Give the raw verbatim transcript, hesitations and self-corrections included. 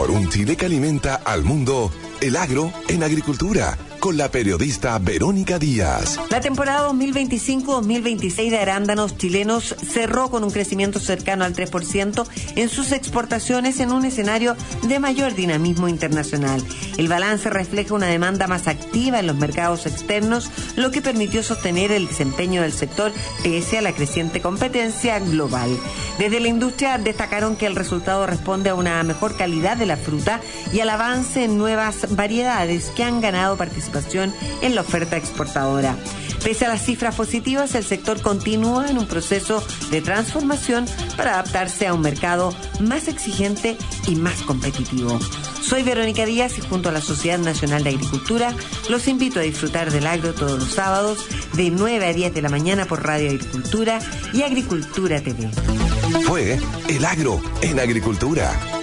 Por un Chile que alimenta al mundo, el agro en agricultura, con la periodista Verónica Díaz. La temporada dos mil veinticinco dos mil veintiséis de arándanos chilenos cerró con un crecimiento cercano al tres por ciento en sus exportaciones en un escenario de mayor dinamismo internacional. El balance refleja una demanda más activa en los mercados externos, lo que permitió sostener el desempeño del sector pese a la creciente competencia global. Desde la industria destacaron que el resultado responde a una mejor calidad de la fruta y al avance en nuevas variedades que han ganado participación en la oferta exportadora. Pese a las cifras positivas, el sector continúa en un proceso de transformación para adaptarse a un mercado más exigente y más competitivo. Soy Verónica Díaz y junto a la Sociedad Nacional de Agricultura los invito a disfrutar del agro todos los sábados de nueve a diez de la mañana por Radio Agricultura y Agricultura T V. Fue El Agro en Agricultura.